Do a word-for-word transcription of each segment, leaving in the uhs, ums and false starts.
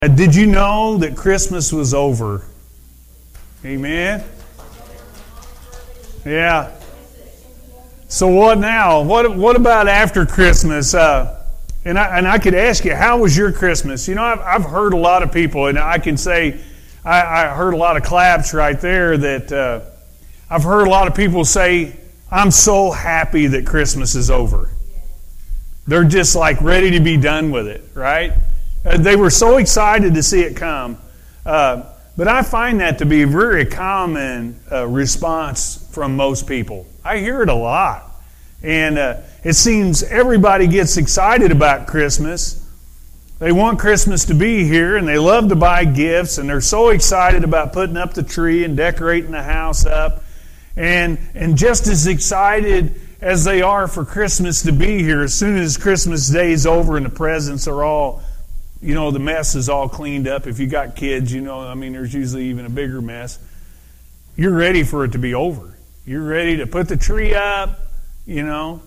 Uh, Did you know that Christmas was over? Amen? Yeah. So what now? What what about after Christmas? Uh, and I and I could ask you, how was your Christmas? You know, I've I've heard a lot of people, and I can say, I, I heard a lot of claps right there. That uh, I've heard a lot of people say, "I'm so happy that Christmas is over." They're just like ready to be done with it, right? Uh, they were so excited to see it come. Uh, but I find that to be a very common uh, response from most people. I hear it a lot. And uh, it seems everybody gets excited about Christmas. They want Christmas to be here, and they love to buy gifts, and they're so excited about putting up the tree and decorating the house up. And, and just as excited as they are for Christmas to be here, as soon as Christmas Day is over and the presents are all, you know, the mess is all cleaned up. If you got kids, you know, I mean, there's usually even a bigger mess. You're ready for it to be over. You're ready to put the tree up, you know.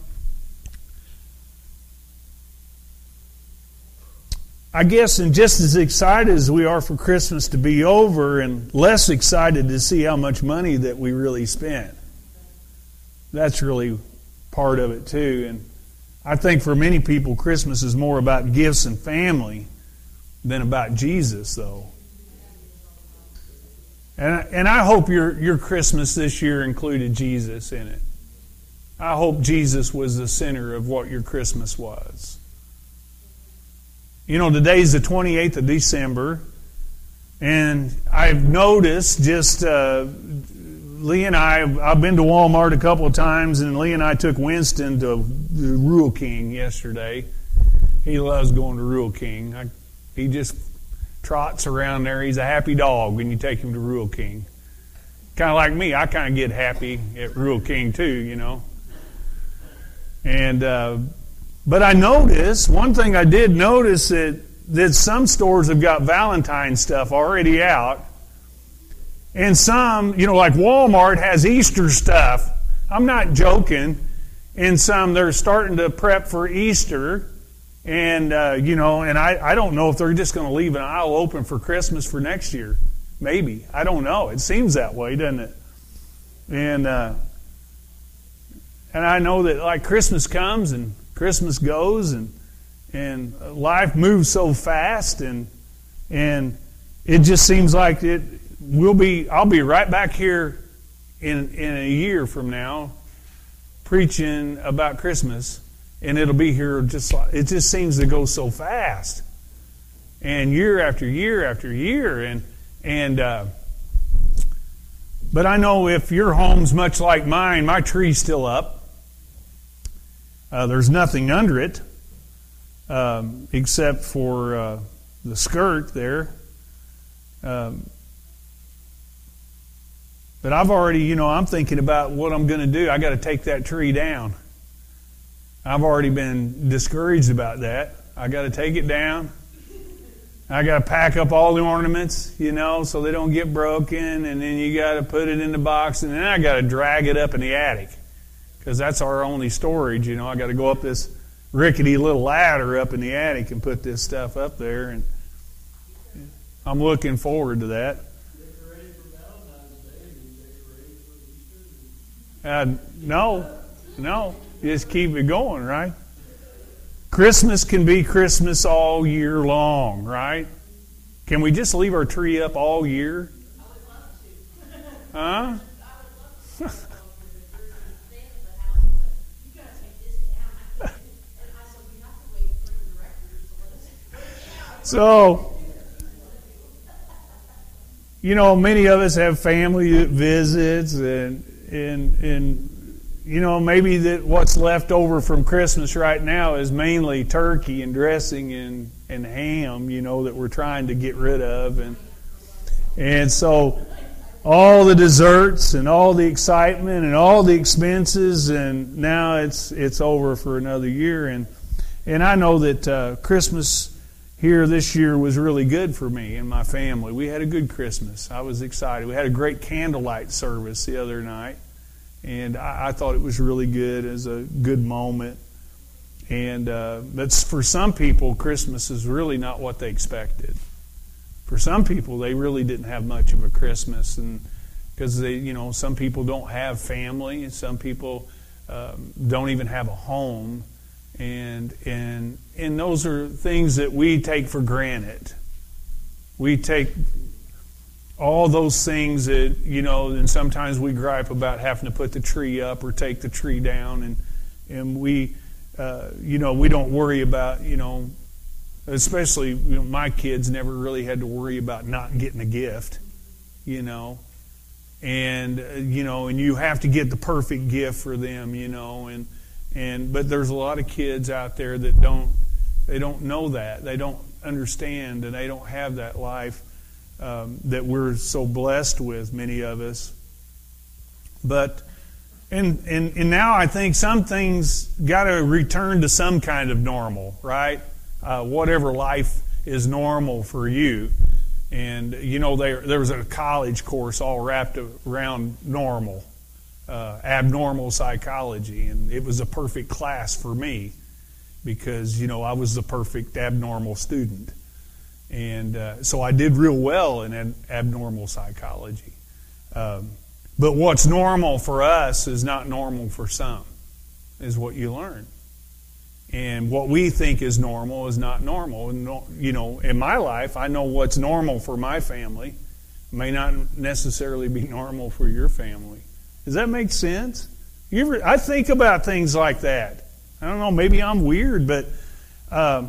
I guess, and just as excited as we are for Christmas to be over, and less excited to see how much money that we really spent. That's really part of it too. And I think for many people, Christmas is more about gifts and family than about Jesus, though. And and I hope your your Christmas this year included Jesus in it. I hope Jesus was the center of what your Christmas was. You know, today's the twenty-eighth of December, and I've noticed just uh, Lee and I, I've been to Walmart a couple of times, and Lee and I took Winston to Rural King yesterday. He loves going to Rural King. I, he just trots around there. He's a happy dog when you take him to Rural King. Kind of like me, I kind of get happy at Rural King too, you know. And uh, but I noticed, one thing I did notice that, that some stores have got Valentine's stuff already out. And some, you know, like Walmart has Easter stuff. I'm not joking. And some, they're starting to prep for Easter. And, uh, you know, and I, I don't know if they're just going to leave an aisle open for Christmas for next year. Maybe. I don't know. It seems that way, doesn't it? And, uh, and I know that, like, Christmas comes and Christmas goes, and and life moves so fast, and and it just seems like it will be. I'll be right back here in in a year from now, preaching about Christmas, and it'll be here just like, it just seems to go so fast, and year after year after year, and and. Uh, but I know if your home's much like mine, my tree's still up. Uh, there's nothing under it um, except for uh, the skirt there. Um, but I've already, you know, I'm thinking about what I'm going to do. I got to take that tree down. I've already been discouraged about that. I got to take it down. I got to pack up all the ornaments, you know, so they don't get broken. And then you got to put it in the box, and then I got to drag it up in the attic. Because that's our only storage, you know. I got to go up this rickety little ladder up in the attic and put this stuff up there, and I'm looking forward to that. Uh, no, no, just keep it going, right? Christmas can be Christmas all year long, right? Can we just leave our tree up all year? Huh? So, you know, many of us have family that visits, and and and you know, maybe that what's left over from Christmas right now is mainly turkey and dressing and and ham, you know, that we're trying to get rid of, and and so all the desserts and all the excitement and all the expenses, and now it's it's over for another year, and and I know that uh, Christmas here this year was really good for me and my family. We had a good Christmas. I was excited. We had a great candlelight service the other night, and I, I thought it was really good as a good moment. And uh, but for some people, Christmas is really not what they expected. for some people, they really didn't have much of a Christmas, and because they, you know, some people don't have family, and some people um, don't even have a home, and and and those are things that we take for granted. We take all those things that, you know, and sometimes we gripe about having to put the tree up or take the tree down, and and we, uh, you know, we don't worry about, you know, especially, you know, my kids never really had to worry about not getting a gift, you know, and uh, you know, and you have to get the perfect gift for them, you know, and and but there's a lot of kids out there that don't, they don't know that, they don't understand, and they don't have that life um, that we're so blessed with, many of us. But and and and now I think some things got to return to some kind of normal, right? Uh, whatever life is normal for you. And, you know, there, there was a college course all wrapped around normal, uh, abnormal psychology. And it was a perfect class for me because, you know, I was the perfect abnormal student. And uh, so I did real well in ab- abnormal psychology. Um, but what's normal for us is not normal for some, is what you learn. And what we think is normal is not normal. And, you know, in my life, I know what's normal for my family. It may not necessarily be normal for your family. Does that make sense? You ever, I think about things like that. I don't know, maybe I'm weird, but um,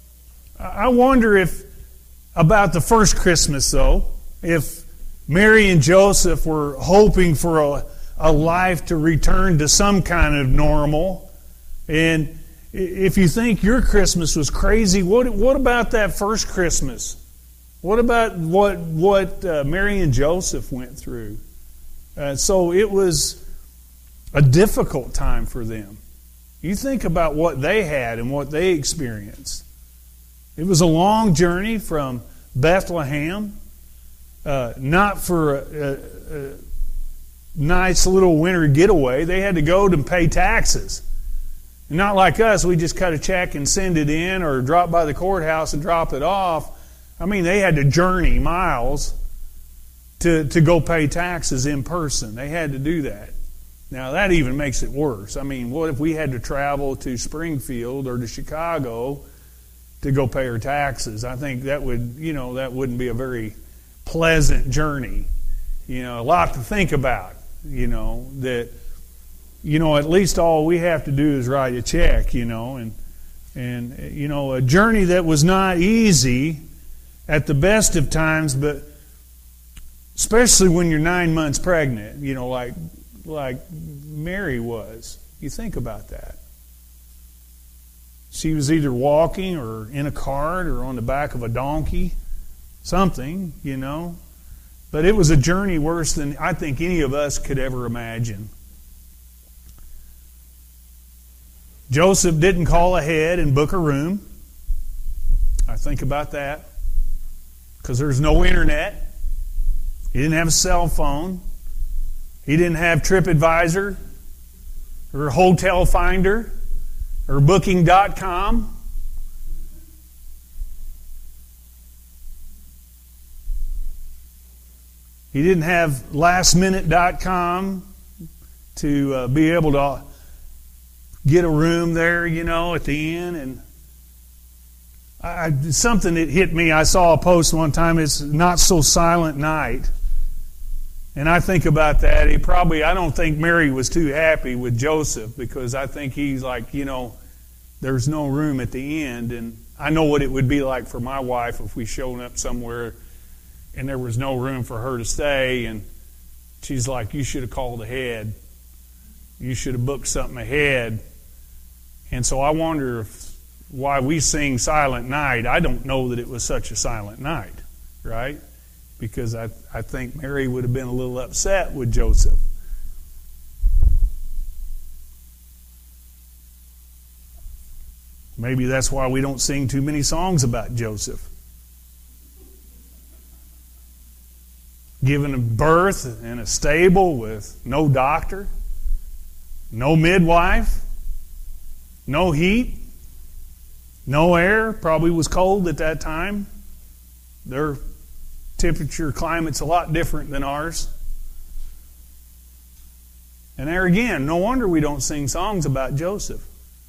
I wonder if, about the first Christmas, though, if Mary and Joseph were hoping for a, a life to return to some kind of normal. And if you think your Christmas was crazy, what what about that first Christmas? What about what what uh, Mary and Joseph went through? Uh, so it was a difficult time for them. You think about what they had and what they experienced. It was a long journey from Bethlehem, uh, not for a, a, a nice little winter getaway. They had to go to pay taxes. Not like us, we just cut a check and send it in or drop by the courthouse and drop it off. I mean, they had to journey miles to, to go pay taxes in person. They had to do that. Now, that even makes it worse. I mean, what if we had to travel to Springfield or to Chicago to go pay our taxes? I think that would, you know, that wouldn't be a very pleasant journey. You know, a lot to think about, you know, that... You know, at least all we have to do is write a check, you know, and, and you know, a journey that was not easy at the best of times, but especially when you're nine months pregnant, you know, like like Mary was. You think about that. She was either walking or in a cart or on the back of a donkey, something, you know. But it was a journey worse than I think any of us could ever imagine. Joseph didn't call ahead and book a room. I think about that. Because there's no internet. He didn't have a cell phone. He didn't have TripAdvisor or Hotel Finder or Booking dot com. He didn't have Last Minute dot com to uh, be able to get a room there, you know, at the inn. And I, something that hit me, I saw a post one time, it's Not So Silent Night. And I think about that. He probably, I don't think Mary was too happy with Joseph, because I think he's like, you know, there's no room at the end. And I know what it would be like for my wife if we showed up somewhere and there was no room for her to stay. And she's like, you should have called ahead. You should have booked something ahead. And so I wonder if, why we sing Silent Night. I don't know that it was such a silent night, right? Because I, I think Mary would have been a little upset with Joseph. Maybe that's why we don't sing too many songs about Joseph. Given birth in a stable with no doctor, no midwife, no heat, no air, probably was cold at that time. They're temperature, climate's a lot different than ours. And there again, no wonder we don't sing songs about Joseph.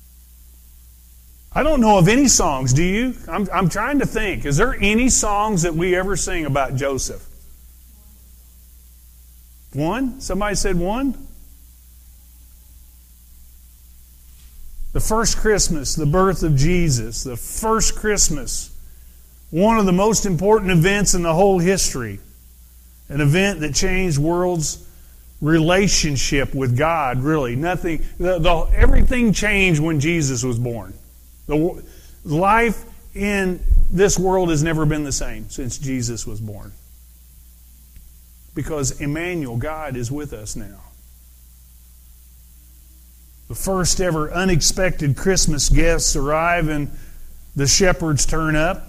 I don't know of any songs, do you? I'm, I'm trying to think. Is there any songs that we ever sing about Joseph? One? Somebody said one? The first Christmas, the birth of Jesus, the first Christmas, one of the most important events in the whole history. An event that changed world's relationship with God, really. Nothing, the, the, everything changed when Jesus was born. The life in this world has never been the same since Jesus was born. Because Emmanuel, God, is with us now. The first ever unexpected Christmas guests arrive and the shepherds turn up.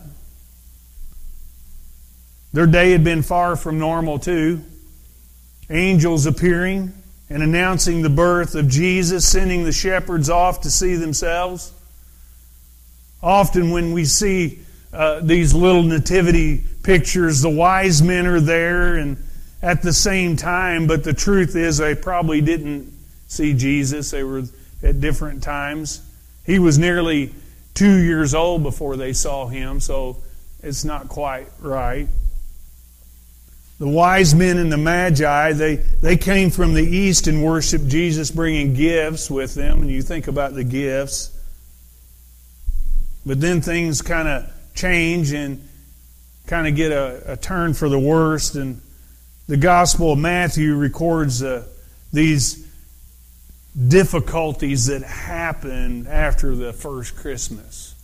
Their day had been far from normal too. Angels appearing and announcing the birth of Jesus, sending the shepherds off to see themselves. Often when we see uh, these little nativity pictures, the wise men are there and at the same time, but the truth is they probably didn't see Jesus. They were at different times. He was nearly two years old before they saw him, so it's not quite right. The wise men and the magi, they, they came from the east and worshiped Jesus, bringing gifts with them. And you think about the gifts. But then things kind of change and kind of get a, a turn for the worst. And the Gospel of Matthew records uh, these difficulties that happened after the first Christmas.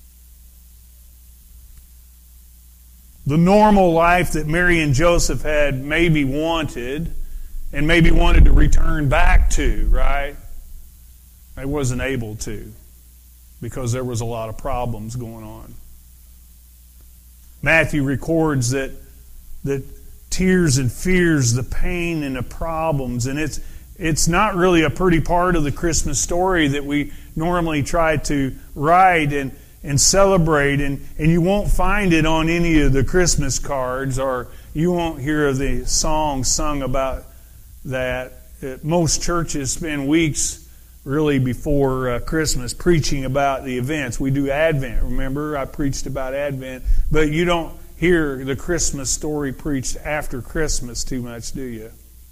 The normal life that Mary and Joseph had maybe wanted and maybe wanted to return back to, right? They wasn't able to because there was a lot of problems going on. Matthew records that that tears and fears, the pain and the problems, and it's it's not really a pretty part of the Christmas story that we normally try to write and and celebrate, and, and you won't find it on any of the Christmas cards, or you won't hear the songs sung about that. Most churches spend weeks really before uh, Christmas preaching about the events. We do Advent, remember? I preached about Advent, but you don't hear the Christmas story preached after Christmas too much, do you?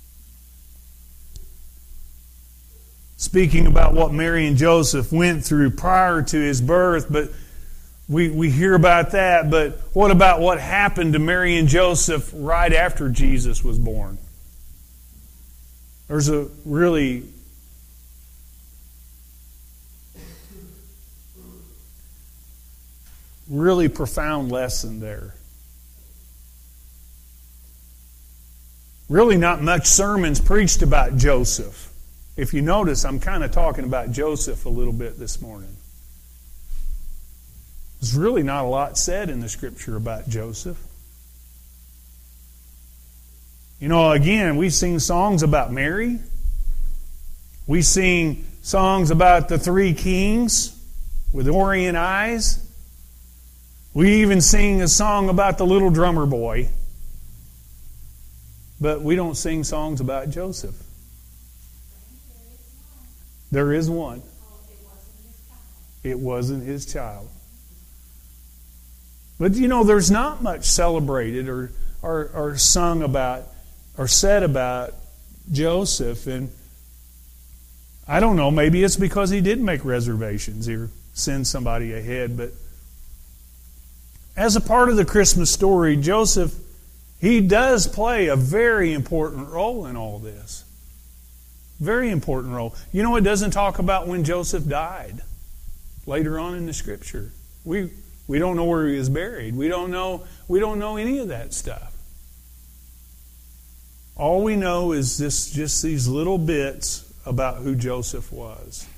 Speaking about what Mary and Joseph went through prior to his birth, but we, we hear about that, but what about what happened to Mary and Joseph right after Jesus was born? There's a really really profound lesson there. Really not much sermons preached about Joseph. If you notice, I'm kind of talking about Joseph a little bit this morning. There's really not a lot said in the Scripture about Joseph. You know, again, we sing songs about Mary. We sing songs about the three kings with Orient eyes. We even sing a song about the little drummer boy. But we don't sing songs about Joseph. There is one. It wasn't his child. But you know, there's not much celebrated or, or, or sung about or said about Joseph. And I don't know, maybe it's because he did make reservations or send somebody ahead. But as a part of the Christmas story, Joseph, he does play a very important role in all this. Very important role. You know, it doesn't talk about when Joseph died later on in the Scripture. We we don't know where he was buried. We don't know we don't know any of that stuff. All we know is this just these little bits about who Joseph was.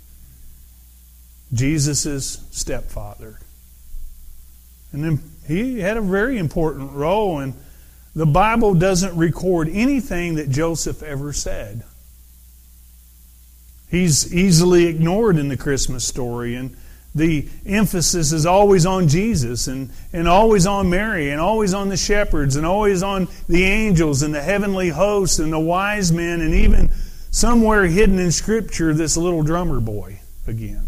Jesus' stepfather. And then he had a very important role, and the Bible doesn't record anything that Joseph ever said. He's easily ignored in the Christmas story, and the emphasis is always on Jesus and, and always on Mary and always on the shepherds and always on the angels and the heavenly hosts and the wise men and even somewhere hidden in Scripture, this little drummer boy again.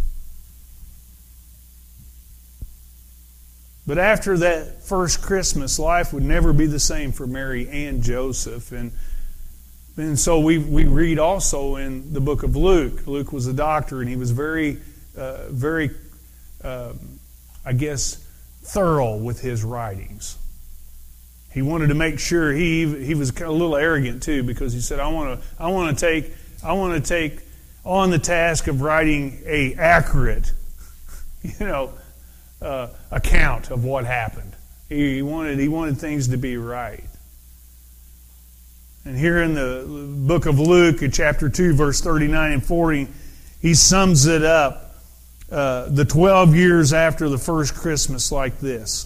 But after that first Christmas, life would never be the same for Mary and Joseph. And, and so we, we read also in the book of Luke. Luke was a doctor, and he was very, uh, very, uh, I guess, thorough with his writings. He wanted to make sure he he was kind of a little arrogant too, because he said, "I want to I want to take I want to take on the task of writing a accurate, you know." Uh, account of what happened. He wanted he wanted things to be right. And here in the book of Luke, in chapter two, verse thirty-nine and forty, he sums it up, uh, the twelve years after the first Christmas, like this.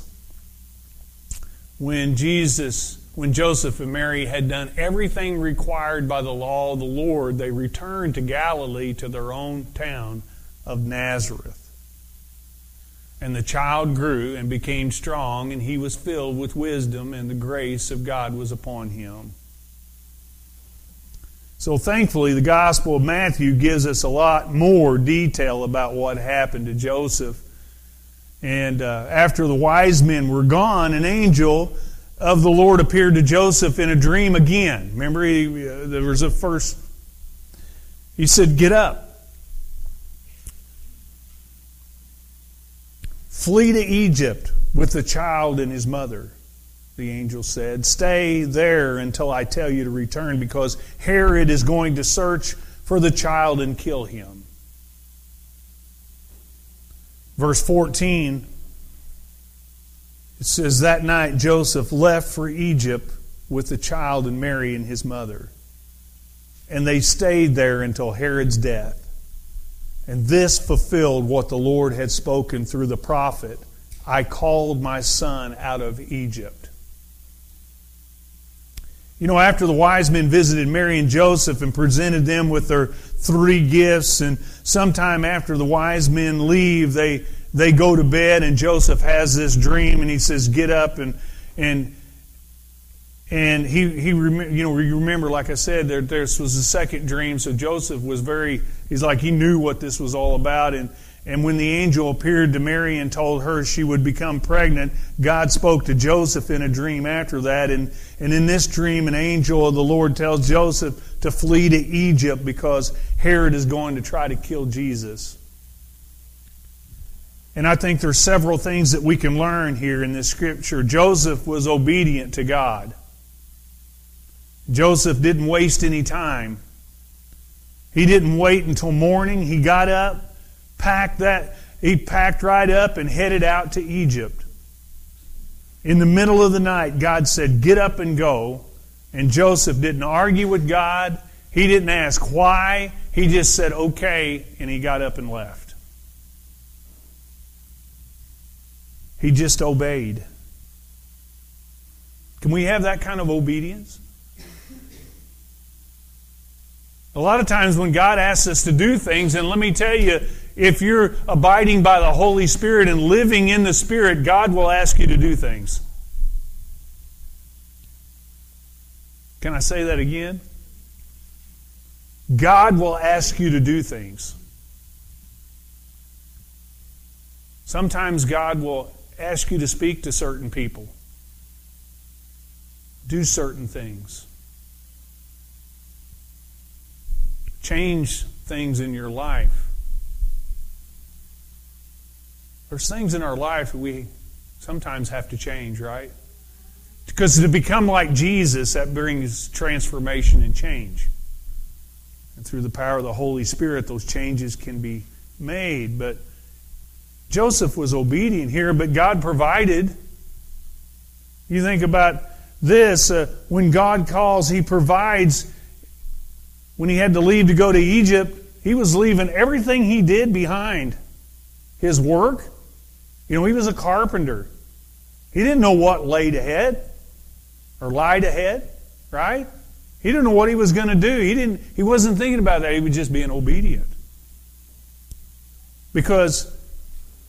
When Jesus, when Joseph and Mary had done everything required by the law of the Lord, they returned to Galilee, to their own town of Nazareth. And the child grew and became strong, and he was filled with wisdom, and the grace of God was upon him. So thankfully, the Gospel of Matthew gives us a lot more detail about what happened to Joseph. And uh, after the wise men were gone, an angel of the Lord appeared to Joseph in a dream again. Remember, he, uh, there was a first... He said, "Get up. Flee to Egypt with the child and his mother," the angel said. "Stay there until I tell you to return, because Herod is going to search for the child and kill him." Verse fourteen, it says, "That night Joseph left for Egypt with the child and Mary and his mother. And they stayed there until Herod's death. And this fulfilled what the Lord had spoken through the prophet, 'I called my son out of Egypt.'" You know, after the wise men visited Mary and Joseph and presented them with their three gifts, and sometime after the wise men leave, they they go to bed, and Joseph has this dream, and he says, "Get up," and and And he, he you know, you remember, like I said, there, this was the second dream, so Joseph was very, he's like, he knew what this was all about. And, and when the angel appeared to Mary and told her she would become pregnant, God spoke to Joseph in a dream after that. And, and in this dream, an angel of the Lord tells Joseph to flee to Egypt because Herod is going to try to kill Jesus. And I think there's several things that we can learn here in this scripture. Joseph was obedient to God. Joseph didn't waste any time. He didn't wait until morning. He got up, packed that, he packed right up and headed out to Egypt. In the middle of the night, God said, "Get up and go." And Joseph didn't argue with God. He didn't ask why. He just said, "Okay," and he got up and left. He just obeyed. Can we have that kind of obedience? A lot of times when God asks us to do things, and let me tell you, if you're abiding by the Holy Spirit and living in the Spirit, God will ask you to do things. Can I say that again? God will ask you to do things. Sometimes God will ask you to speak to certain people, do certain things. Change things in your life. There's things in our life that we sometimes have to change, right? Because to become like Jesus, that brings transformation and change. And through the power of the Holy Spirit, those changes can be made. But Joseph was obedient here, but God provided. You think about this, uh, when God calls, He provides. When he had to leave to go to Egypt, he was leaving everything he did behind. His work. You know, he was a carpenter. He didn't know what laid ahead or lied ahead, right? He didn't know what he was going to do. He didn't. He wasn't thinking about that. He was just being obedient. Because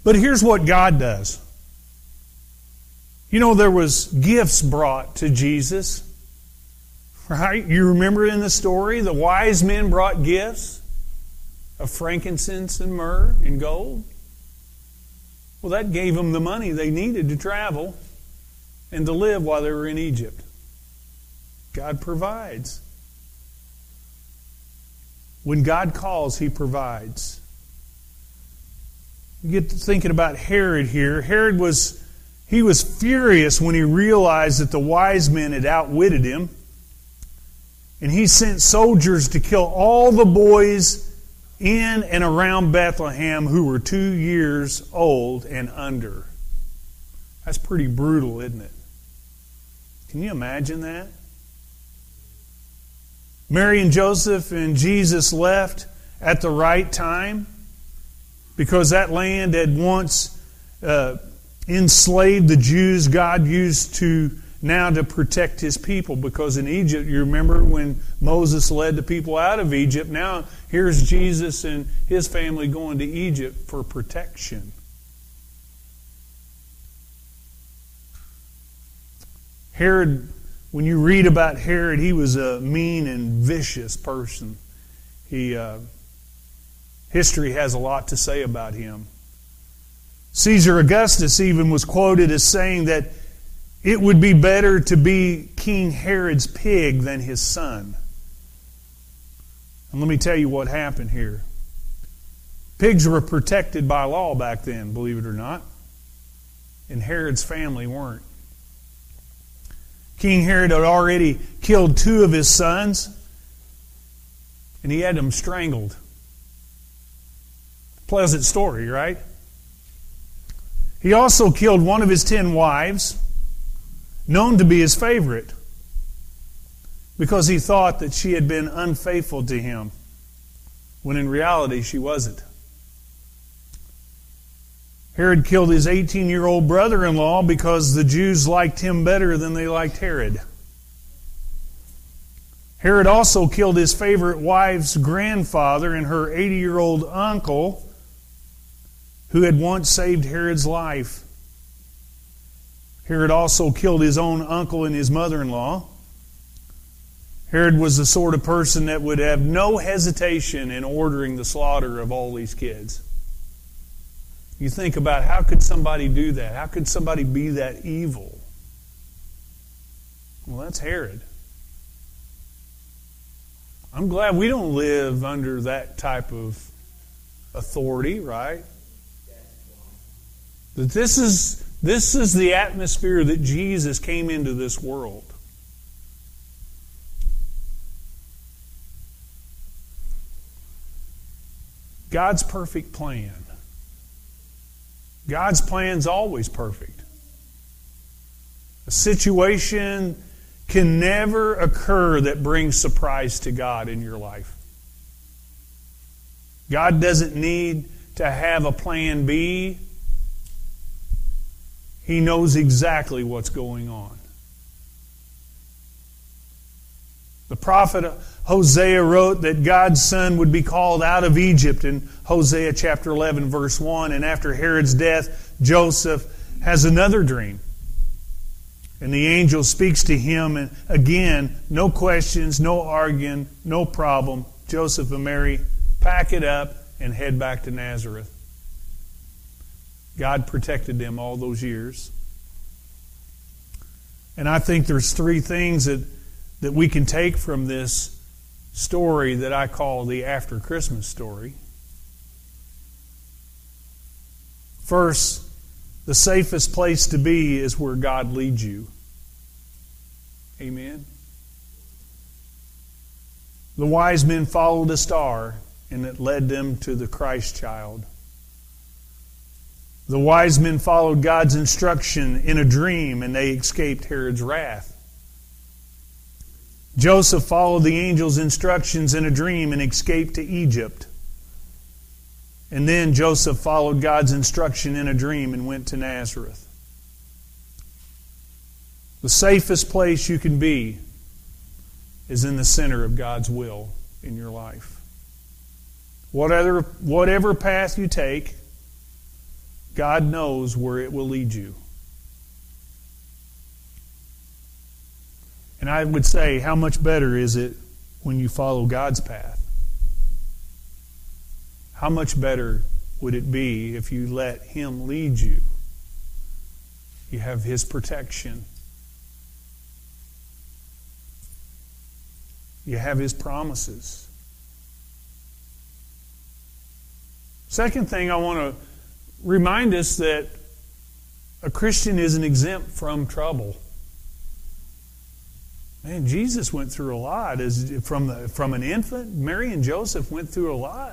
But here's what God does. You know, there was gifts brought to Jesus. Right? You remember in the story, the wise men brought gifts of frankincense and myrrh and gold. Well, that gave them the money they needed to travel and to live while they were in Egypt. God provides. When God calls, He provides. You get to thinking about Herod here. Herod was, he was furious when he realized that the wise men had outwitted him. And he sent soldiers to kill all the boys in and around Bethlehem who were two years old and under. That's pretty brutal, isn't it? Can you imagine that? Mary and Joseph and Jesus left at the right time because that land had once uh, enslaved the Jews. God used to now to protect His people, because in Egypt, you remember when Moses led the people out of Egypt, now here's Jesus and His family going to Egypt for protection. Herod, when you read about Herod, he was a mean and vicious person. He, uh, history has a lot to say about him. Caesar Augustus even was quoted as saying that it would be better to be King Herod's pig than his son. And let me tell you what happened here. Pigs were protected by law back then, believe it or not. And Herod's family weren't. King Herod had already killed two of his sons, and he had them strangled. Pleasant story, right? He also killed one of his ten wives, known to be his favorite, because he thought that she had been unfaithful to him, when in reality she wasn't. Herod killed his eighteen-year-old brother-in-law because the Jews liked him better than they liked Herod. Herod also killed his favorite wife's grandfather and her eighty-year-old uncle, who had once saved Herod's life. Herod also killed his own uncle and his mother-in-law. Herod was the sort of person that would have no hesitation in ordering the slaughter of all these kids. You think about, how could somebody do that? How could somebody be that evil? Well, that's Herod. I'm glad we don't live under that type of authority, right? That this is this is the atmosphere that Jesus came into this world. God's perfect plan. God's plan's always perfect. A situation can never occur that brings surprise to God in your life. God doesn't need to have a plan B. He knows exactly what's going on. The prophet Hosea wrote that God's son would be called out of Egypt in Hosea chapter eleven, verse one. And after Herod's death, Joseph has another dream. And the angel speaks to him, and again, no questions, no arguing, no problem. Joseph and Mary pack it up and head back to Nazareth. God protected them all those years. And I think there's three things that, that we can take from this story that I call the after Christmas story. First, the safest place to be is where God leads you. Amen. The wise men followed a star, and it led them to the Christ child. The wise men followed God's instruction in a dream, and they escaped Herod's wrath. Joseph followed the angel's instructions in a dream and escaped to Egypt. And then Joseph followed God's instruction in a dream and went to Nazareth. The safest place you can be is in the center of God's will in your life. Whatever, whatever path you take, God knows where it will lead you. And I would say, how much better is it when you follow God's path? How much better would it be if you let Him lead you? You have His protection. You have His promises. Second thing, I want to remind us that a Christian isn't exempt from trouble. Man, Jesus went through a lot. As from the, from an infant, Mary and Joseph went through a lot.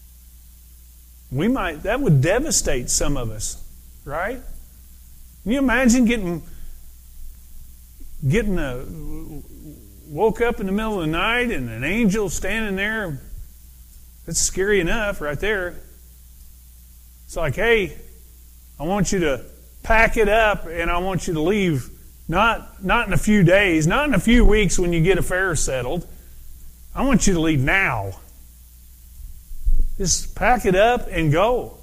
We might that would devastate some of us, right? Can you imagine getting getting a woke up in the middle of the night and an angel standing there? That's scary enough, right there. It's like, hey, I want you to pack it up, and I want you to leave. Not, not in a few days, not in a few weeks when you get affairs settled. I want you to leave now. Just pack it up and go.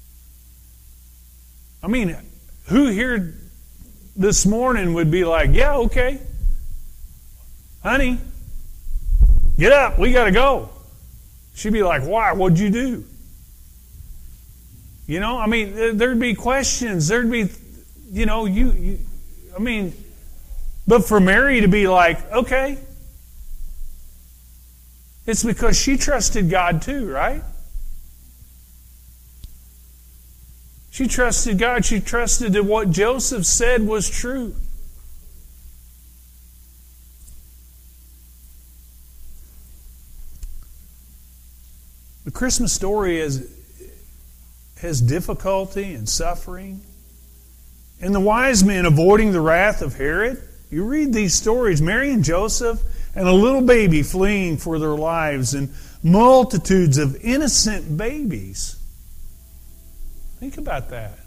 I mean, who here this morning would be like, yeah, okay. Honey, get up, we got to go. She'd be like, why? What'd you do? You know, I mean, there'd be questions. There'd be, you know, you... you I mean, but for Mary to be like, okay, it's because she trusted God too, right? She trusted God. She trusted that what Joseph said was true. The Christmas story is, has difficulty and suffering. And the wise men avoiding the wrath of Herod. You read these stories, Mary and Joseph and a little baby fleeing for their lives and multitudes of innocent babies. Think about that.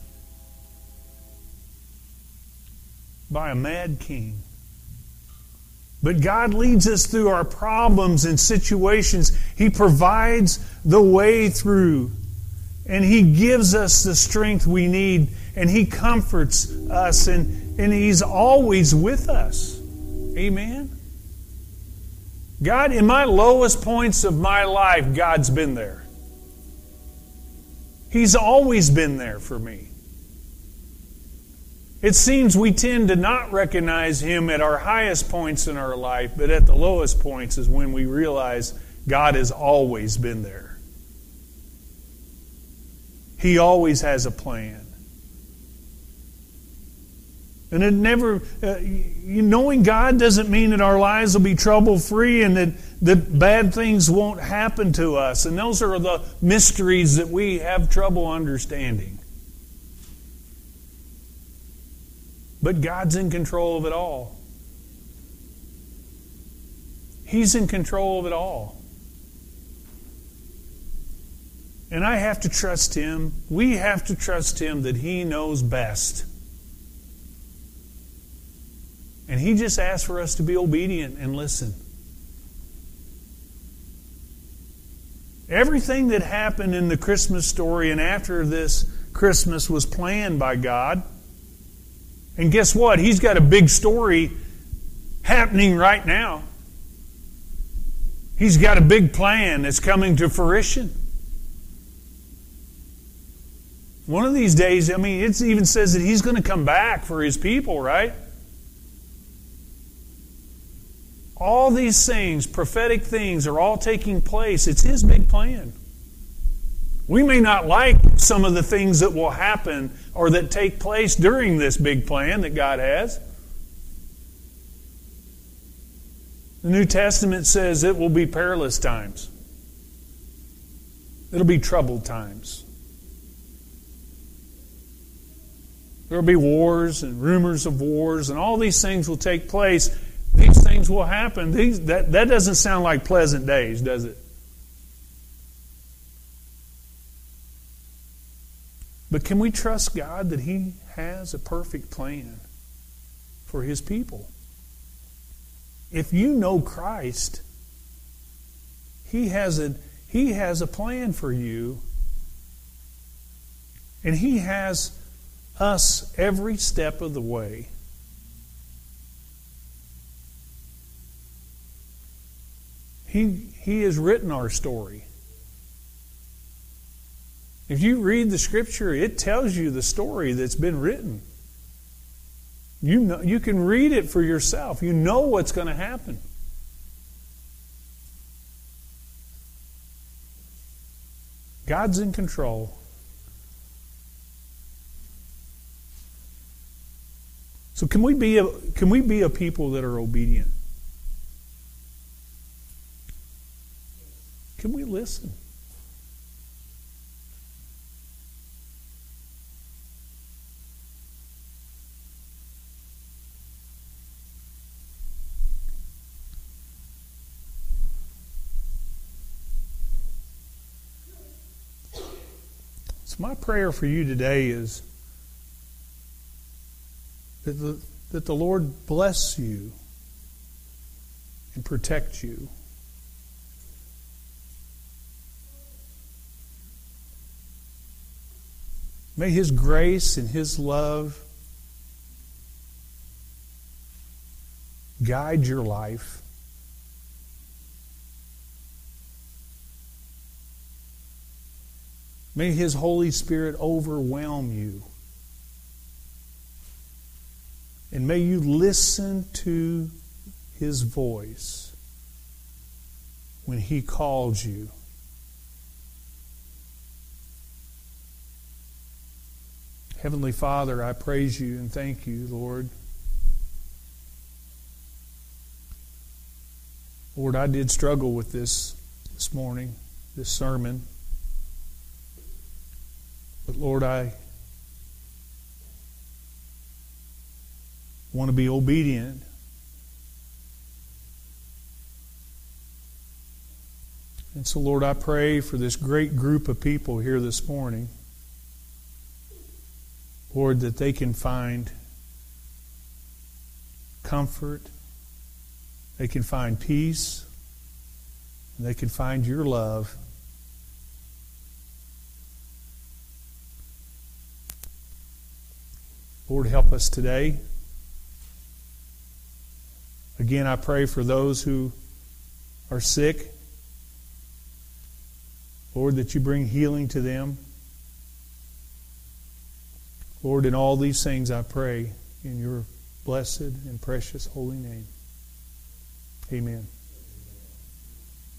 By a mad king. But God leads us through our problems and situations. He provides the way through. And He gives us the strength we need. And He comforts us. And, and He's always with us. Amen? God, in my lowest points of my life, God's been there. He's always been there for me. It seems we tend to not recognize Him at our highest points in our life, but at the lowest points is when we realize God has always been there. He always has a plan. And it never, uh, you, knowing God doesn't mean that our lives will be trouble-free and that, that bad things won't happen to us. And those are the mysteries that we have trouble understanding. But God's in control of it all. He's in control of it all. And I have to trust Him. We have to trust Him that He knows best. And He just asks for us to be obedient and listen. Everything that happened in the Christmas story and after this Christmas was planned by God. And guess what? He's got a big story happening right now. He's got a big plan that's coming to fruition. One of these days, I mean, it even says that He's going to come back for His people, right? All these things, prophetic things, are all taking place. It's His big plan. We may not like some of the things that will happen or that take place during this big plan that God has. The New Testament says it will be perilous times. It'll be troubled times. There will be wars and rumors of wars, and all these things will take place. These things will happen. These, that, that doesn't sound like pleasant days, does it? But can we trust God that He has a perfect plan for His people? If you know Christ, He has a, he has a plan for you. And He has us every step of the way. He, he has written our story. If you read the Scripture, it tells you the story that's been written. You know, you can read it for yourself. You know what's going to happen. God's in control. So can we be a, can we be a people that are obedient? Can we listen? So my prayer for you today is that the, that the Lord bless you and protect you. May His grace and His love guide your life. May His Holy Spirit overwhelm you. And may you listen to His voice when He calls you. Heavenly Father, I praise you and thank you, Lord. Lord, I did struggle with this this morning, this sermon. But Lord, I want to be obedient. And so, Lord, I pray for this great group of people here this morning. Lord, that they can find comfort, they can find peace, and they can find your love. Lord, help us today. Again, I pray for those who are sick. Lord, that you bring healing to them. Lord, in all these things I pray in your blessed and precious holy name. Amen.